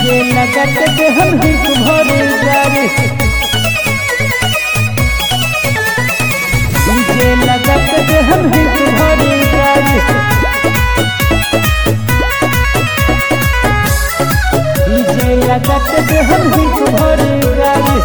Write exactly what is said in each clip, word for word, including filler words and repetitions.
DJ लगत के हम ही तुम्हारे जारे डीजे लगत के हम ही तुम्हारे जारे डीजे लगत के हम ही तुम्हारे जारे।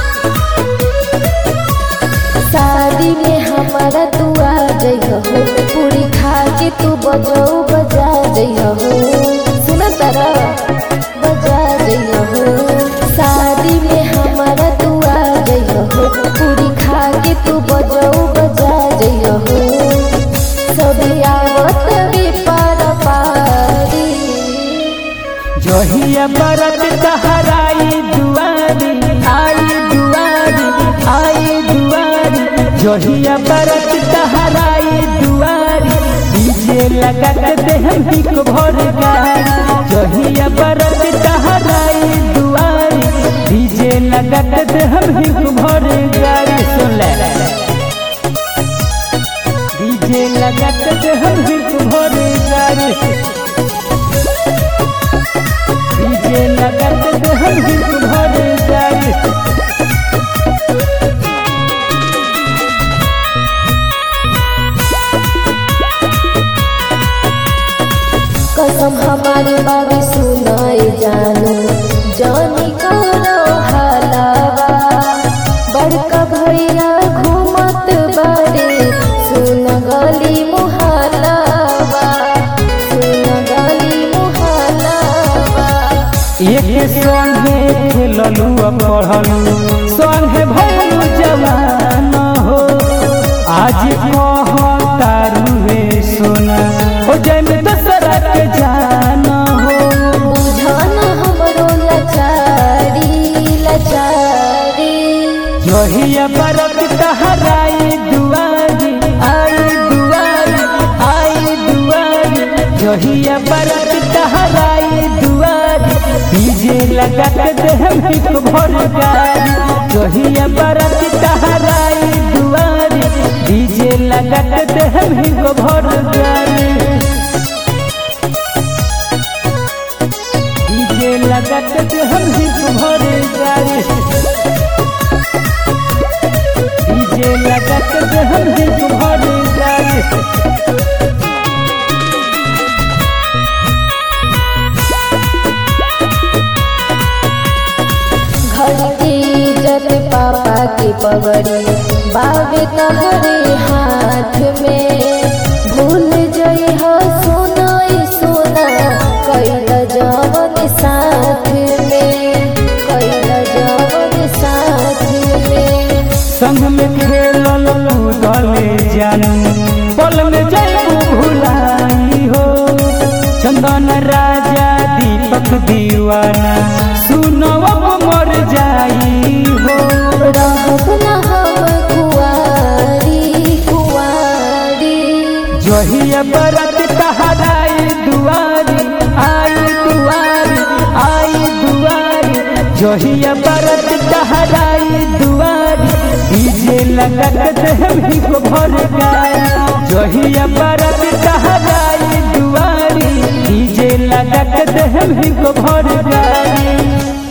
शादी में हमारा तू आ जइहो पूरी खा के तू बजो बजा जइहो सुना तारा बजा जइहो। शादी में हमारा तू आ जइहो पूरी खा के तू बजो बजा जइहो। सभी आवत भी पार पारी जोहिया बरत तहराई दुआरी आई दुआरी आई दुआरी जोहिया बरत तहराई दुआरी डीजे लगत दे हम ही को भर गारी जोहिया बरत तहराई दुआरी डीजे लगत दे हम ही को भर गारी। सुन ले डीजे लगत दे हम ही को भर गारी डीजे लगत दे हम ही को भर गारी। कसम हमारी बाबी सुनाई जानू जानी करो हलावा बड़का भैया घूमत बारे सुन गली मुहलावा सुन गली मुहलावा। एक संगे खेललू पढ़लू संगे भैलू जवान हो आज कहतारू रे सोना हो जाए दसरा के जान हो। बुझान हमरो लाचारी लाचारी जोहिया बरत तहराई दुआरी आई दुआरी आई दुआरी जोहिया बरत तहराई दुआरी डीजे लगत दे हम ही को भर गारी जोहिया बरत तहराई दुआरी डीजे लगत दे हम ही को भर गारी डीजे लगत दे हम ही को भर गारी डीजे लगत दे हम ही को भर गारी। घर की इज्जत पापा की पगड़ी बाबे तहरे हाथ में भूल जई हो सोना सोना कैल जवन साथ में कैल जवन साथ में। संग में खेलल कूदले जानू पल में जयबू भुलाई हो चंदन राजा दीपक दीवाना सुनो अब मर जाई हो। रहब न हम कुआरी कुआरी जोहिया बरत तहराई दुआरी आई दुआरी आई दुआरी जोहिया बरत तहराई दुआरी डीजे लगत दे हम ही को भर गारी जोहिया बरत तहराई दुआरी डीजे लगत दे हम ही को भर गारी।